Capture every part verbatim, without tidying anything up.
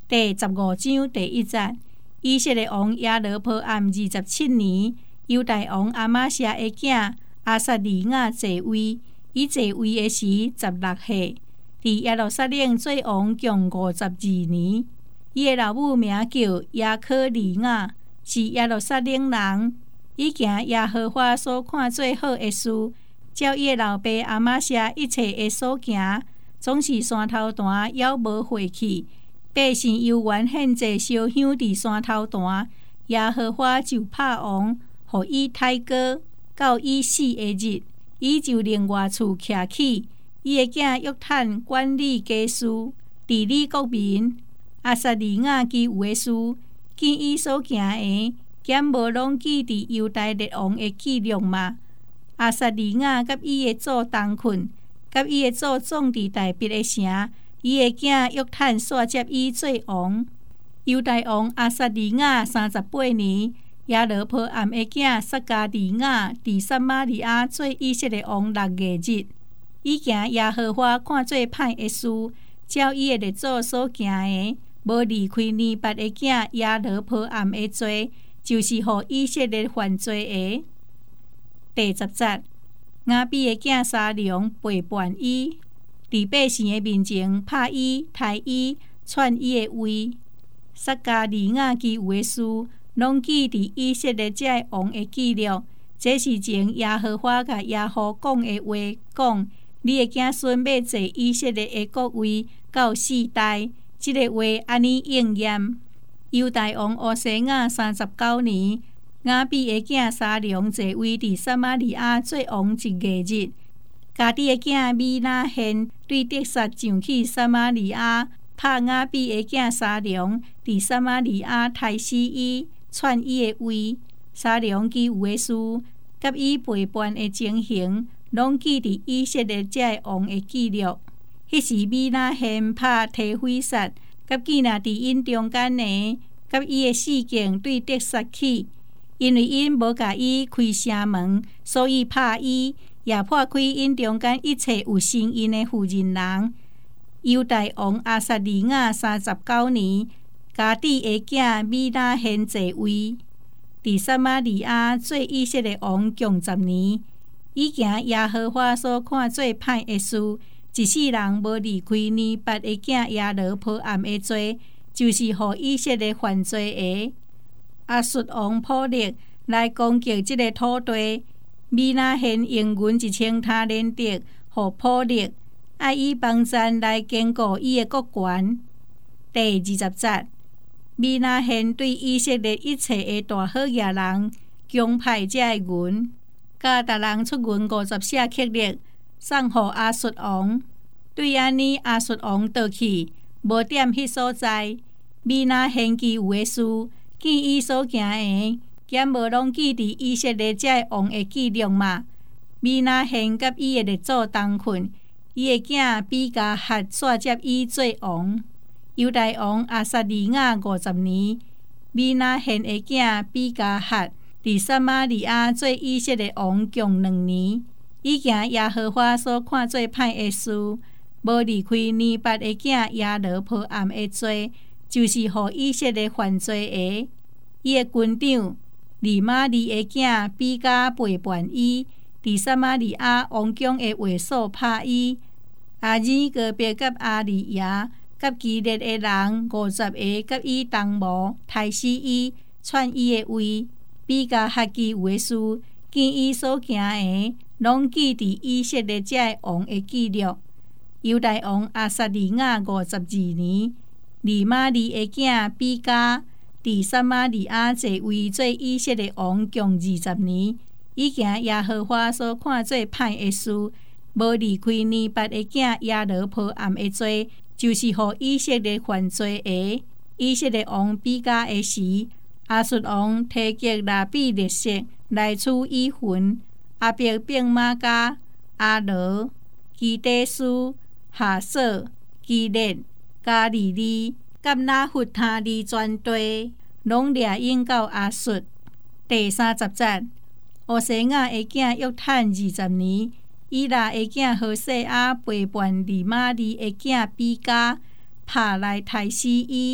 第十五章第一節，以色列王耶羅波暗二十七年，猶大王亞瑪謝的囝亞撒利雅繼位，伊繼位的時十六歲，佇耶路撒冷做王共五十二年。伊的老母名叫亞科利雅，是耶路撒冷人。伊行耶和華所看最好的事，照伊的老爸亞瑪謝一切的所行，總是山頭壇枵無廢去。百姓猶原獻祭燒香佇山頭壇，耶和華就拍王，予伊太高，到伊死的日，伊就另外厝徛起。伊的囝約坦管理家事，治理國民。亞撒利雅其有的事，見伊所行的，檢無攏記佇猶大列王的記錄嘛。亞撒利雅甲伊的祖同困，甲伊的祖葬佇大別的城。伊的囝約坦煞接伊做王。猶大王亞撒利雅三十八年，耶羅波暗的囝撒迦利雅佇撒瑪利亞做以色列王六月日，伊行耶和華看做歹的事，照伊的列祖所行的，無離開尼八的囝耶羅波暗的罪，就是予以色列犯罪的。第十節，亞比的囝沙龍背叛伊，佇百姓的面前拍伊、刣伊、篡伊的位。撒迦利雅其有的事，攏記佇以色列這王的記錄。這是前耶和華甲耶戶講的話，講你的子孫要坐以色列的國位到四代。這個話安尼應驗。猶大王烏西雅三十九年，亞比的囝沙龍坐位佇撒瑪利亞做王一月日。家己的囝米拿現對得撒上去撒瑪利亞，拍亞比的囝沙龍佇撒瑪利亞刣死伊，篡伊的位。沙龍其有的事，甲伊背叛的情形，攏記佇以色列這王的記錄。迄時米拿現拍提斐薩，甲囝仔佇因中間呢，甲伊的事件對得撒去，因為因無甲伊開城門，所以拍伊。也破開因中間一切有聲音的婦人人。猶大王亞撒利雅三十九年，家己的囝米拿現繼位，佇撒瑪利亞做以色列王共十年。伊行耶和華所看做歹的事，一世人無離開尼八的囝耶羅波暗的罪，就是予以色列犯罪的。亞述王普勒來攻擊這個土地。米拿現用銀一千他連得，予普勒，愛以幫贊來堅固伊的國權。第二十節，米拿現對以色列一切的大好野人，強派這個銀，甲逐人出銀五十舍克勒，送予亞述王。對安尼，亞述王倒去，無點迄所在。米拿現其有的事，見伊所行的。檢無攏記佇以色列這王的記錄嘛。米拿現甲伊的列祖同困，伊的囝比加哈煞接伊做王。猶大王亞撒利雅五十年，米拿現的囝比加哈佇撒瑪利亞做以色列王共兩年。伊行耶和華所看做歹的事，無離開尼八的囝耶羅波暗的罪，就是予以色列犯罪的。伊的軍長利瑪利的囝比加背叛伊，佇撒瑪利亞王宮的會所拍伊。阿爾哥別甲阿利亞甲基列的人五十個甲伊同謀，刣死伊，篡伊的位。比加哈基有的事，見伊所行的，攏記佇以色列這王的記錄。猶大王亞撒利雅五十二年，利瑪利的囝比加佇撒瑪利亞坐位做以色列王共二十年。伊行耶和華所看做歹的事，無離開尼八的囝耶羅波暗的罪，就是予以色列犯罪的。以色列王比加的時，亞述王提擊拉比列色來處以魂。阿別並瑪加、阿羅、基底斯、哈索、基列、加利利、甲那弗他利全地，攏掠引到亞述。第三十節，烏西雅的囝約坦二十年，以拉的囝何西阿背叛利瑪利的囝比加，拍來刣死伊，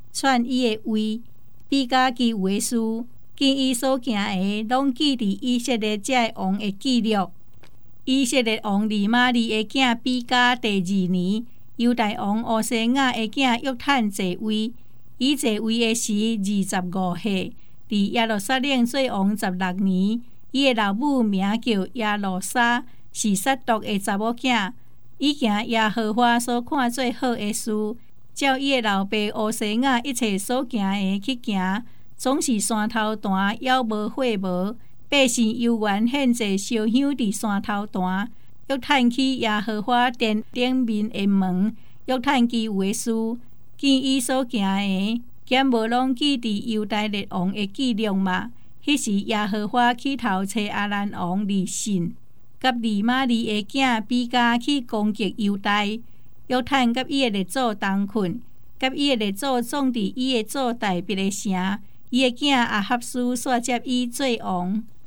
篡伊诶位，比甲其有诶事，见伊所行诶，拢记伫以色列遮诶王诶记录。以色列王利玛利诶囝比甲第二年，犹大王乌西雅诶囝约坦继位。伊继位诶时二十五岁，伫耶路撒冷做王十六年。伊诶老母名叫耶路撒，是撒督诶查某囝。伊行耶和华所看做好诶事，照伊诶老爸乌西雅一切所行诶去行，总是山头坛枵无火无，百姓犹原献祭烧香伫山头坛。约坦去耶和华殿顶面诶门，约坦其有诶事，见伊所行诶，检无拢记伫犹大列王诶记录嘛？迄时耶和华起头找亚兰王利信，甲利玛利诶囝比加去攻击犹大。约坦甲伊诶列祖同困，甲伊诶列祖葬伫伊诶祖大别诶城。伊诶囝亚哈斯煞接伊做王。